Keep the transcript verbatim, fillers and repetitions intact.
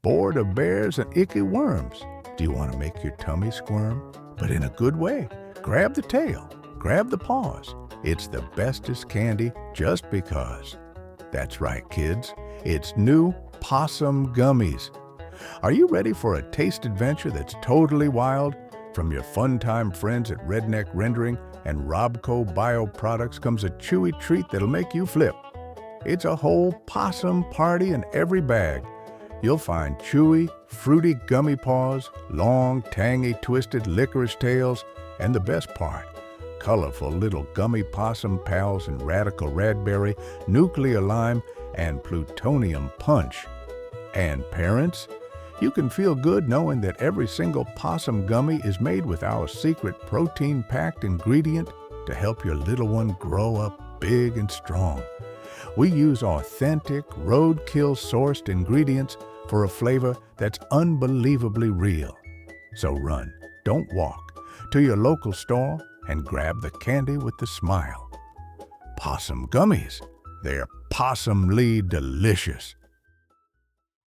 bored of bears and icky worms? Do you want to make your tummy squirm? But in a good way. Grab the tail, grab the paws. It's the bestest candy just because. That's right, kids. It's new Possum Gummies. Are you ready for a taste adventure that's totally wild? From your fun-time friends at Redneck Rendering and Robco Bioproducts comes a chewy treat that'll make you flip. It's a whole possum party in every bag. You'll find chewy, fruity gummy paws, long, tangy, twisted licorice tails, and the best part, colorful little gummy possum pals in radical raspberry, nuclear lime, and plutonium punch. And parents, you can feel good knowing that every single possum gummy is made with our secret protein-packed ingredient to help your little one grow up big and strong. We use authentic, roadkill-sourced ingredients for a flavor that's unbelievably real. So run, don't walk, to your local store and grab the candy with the smile. Possum Gummies, they're possumly delicious.